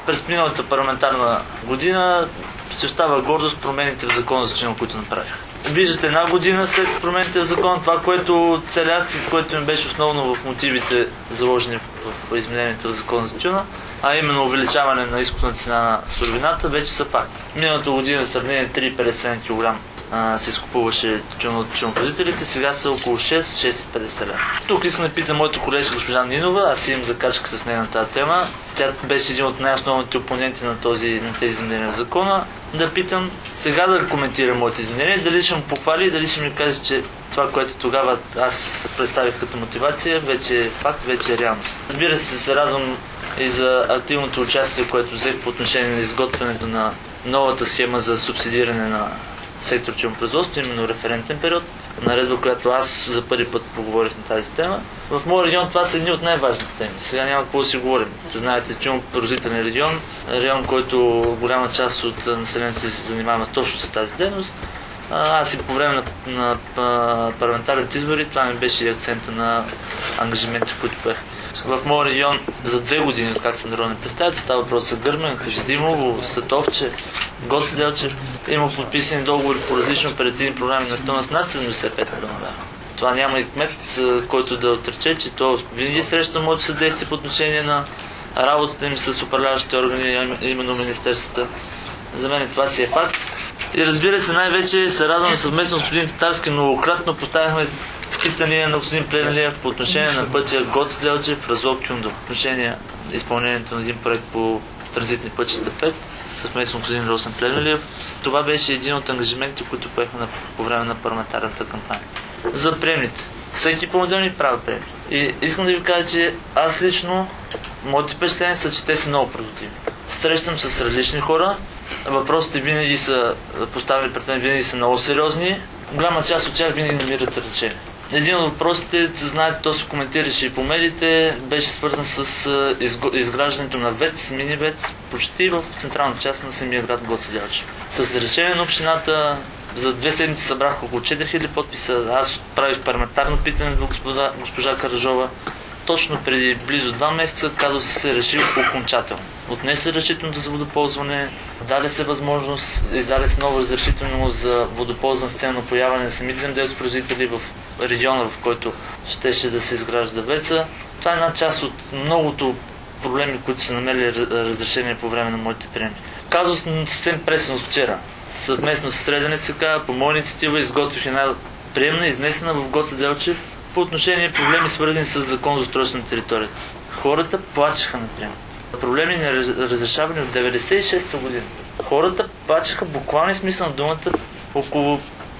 През миналата парламентарна година се остава гордост промените в закона за чинно, които направих. Виждате, една година след промените в закона, това, което целях и което ми беше основно в мотивите, заложени в измененията в закона за тютюна, а именно увеличаване на изкупна цена на суровината, вече са факт. Миналата година в сравнение 3,50 кг се изкупуваше тютюн от тютюнопроизводителите, сега са около 6,50 лв. Тук искам да питам моята колежка госпожа Нинова, аз имам закачка с нея на тази тема. Тя беше един от най-основните опоненти на тези изменения в закона. Да питам сега да коментирам моите изменения, дали ще му похвали, дали ще ми каже, че това, което тогава аз представих като мотивация, вече е факт, вече е реалност. Разбира се радвам и за активното участие, което взех по отношение на изготвянето на новата схема за субсидиране на сектор тютюнопроизводство, именно референтен период, наредба, която аз за първи път поговорих на тази тема. В моя регион това са едни от най-важните теми. Сега няма какво да си говорим. Знаете, тютюнопроизводителен регион, който голяма част от населението се занимава точно с тази дейност. Аз и по време на парламентарните избори, това ми беше и акцента на ангажименти, които поех. В моя регион за 2 години, откак съм народен представител, става въпрос за Гърмен, Хаджидимово, Сатовче, Гоце Делчев. Има подписани договори по различни оперативни програми на стойност над 75 милиона. Това няма и кмет, който да отрече, че то винаги среща моето съдействие по отношение на работата им с управляващите органи, именно министерствата. За мен това си е факт. И разбира се, най-вече се радвам съвместно с господин Татарски, многократно поставяхме питания на господин Плевнелиев по отношение на пътя Гоце Делчев, Разлог, Кюндо. По отношение на изпълнението на един проект по транзитни пътища 5, съвместно с господин Росен Плевнелиев. Това беше един от ангажиментите, които поехме по време на парламентарната кампания. За премиите. Всеки понеделник правя премии. И искам да ви кажа, че аз лично, моите впечатления са, че те са много продуктивни. Срещам с различни хора, въпросите винаги са поставени пред мен, винаги са много сериозни. Голяма част от тях винаги намират решение. Един от въпросите, знаете, то се коментираше и по медиите, беше свързан с изграждането на ВЕЦ, мини ВЕЦ, почти в централна част на самия град Гоце Делчев. С решение на общината за 2 седмици събрах около 4000 подписа. Аз правих парламентарно питане до госпожа Каражова. Точно преди близо 2 месеца казус се реши окончателно. Отнесе разрешителното за водоползване, даде се възможност, издаде се ново разрешително за водоползване с цел напояване на самите земеделски производители в региона, в който щеше да се изгражда ВЕЦ-а. Това е една част от многото проблеми, които са намерили разрешение по време на моите премии. Казус съвсем пресно вчера. Съвместно с СДНСК, по моя инициатива изготвих една приемна, изнесена в Гоце Делчев по отношение проблеми, свързани с закон за устройство на територията. Хората плачеха, например. Проблеми не разрешавани в 96-та година. Хората плачеха буквално смисъл на думата. Около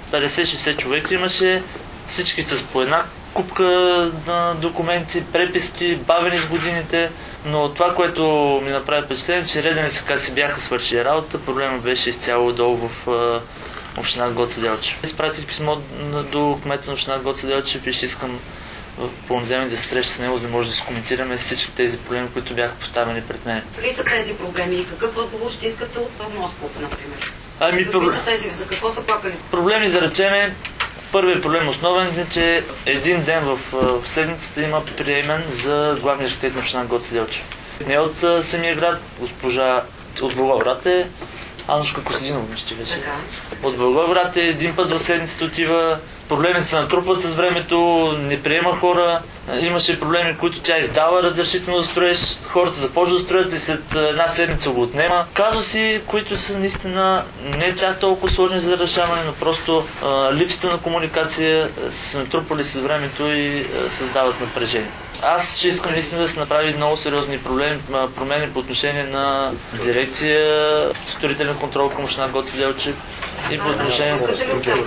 50-60 човека имаше, всички с по една купка на документи, преписки, бавени с годините. Но това, което ми направи впечатление, че РДНСК си бяха свършили работа, проблема беше изцяло долу в община Гоце Делчев. Изпратих писмо до кмета на община Гоце Делчев и ще искам в понеделник да се среща с него, за да може да се коментираме всички тези проблеми, които бяха поставени пред мен. Какви са тези проблеми и какъв отговор ще искате от Москов, например? Какви са тези? За какво са плакали? Проблеми, да речеме, първият проблем основен е, че един ден в седмицата има приемен за главния архитект на община Гоце Делчев. Не от самия град, госпожа от Благоевград е Анушка Костадинова, ще беше. От Благоевград един път в седмицата отива. Проблемите се натрупват с времето, не приема хора. Имаше проблеми, които тя издава разрешително да строиш. Хората започват да строят и след една седмица го отнема. Казуси, които са наистина не чак толкова сложни за решаване, но просто липсата на комуникация се натрупали с времето и създават напрежение. Аз ще искам наистина да се направи много сериозни промени по отношение на дирекция, строителен контрол към община Гоце Делчев и по отношение на...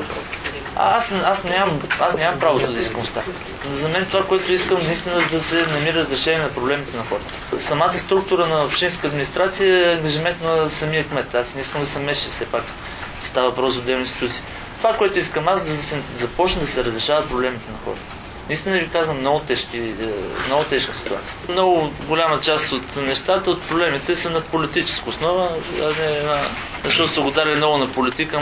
Аз нямам правото да искам оставката. За мен това, което искам, наистина да се намира разрешение на проблемите на хората. Самата структура на общинска администрация е ангажимент на самия кмет. Аз не искам да се меша, все пак става въпрос за отделни институции. Това, което искам аз, да се започне да се разрешават проблемите на хората. Наистина ви казвам, много тежка ситуация. Много голяма част от нещата, от проблемите са на политическа основа, защото са го дали много на политика.